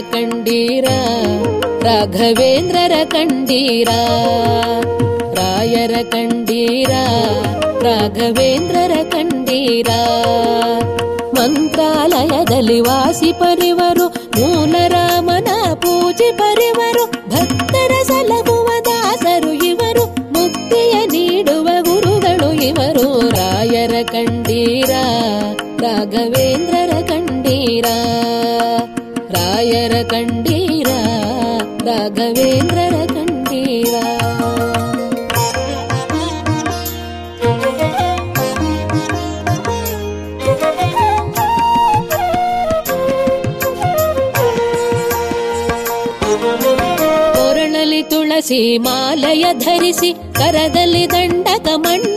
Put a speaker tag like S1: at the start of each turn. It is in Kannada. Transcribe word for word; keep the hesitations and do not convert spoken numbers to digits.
S1: ಕಂಡೀರ ರಾಘವೇಂದ್ರರ ಕಂಡೀರ ರಾಯರ ಕಂಡೀರ ರಾಘವೇಂದ್ರರ ಕಂಡೀರ ಮಂತ್ರಾಲಯದಲ್ಲಿ ವಾಸಿ ಪರಿವರು ಮೂಲರಾಮನ ಪೂಜೆ ಪರಿವರು ಭಕ್ತರ ಸಲಹುವ ದಾಸರು ಇವರು ಮುಕ್ತಿಯ ನೀಡುವ ಗುರುಗಳು ಇವರು ರಾಯರ ಕಂಡೀರ ರಾಘವೇಂದ್ರರ ಕಂಡೀರ ರಾಯರ ಕಂಡೀರ ರಾಘವೇಂದ್ರರ ಕಂಡೀರ ಕೊರಳಲ್ಲಿ ತುಳಸಿ ಮಾಲಯ ಧರಿಸಿ ಕರದಲ್ಲಿ ದಂಡಕ ಮಂಡ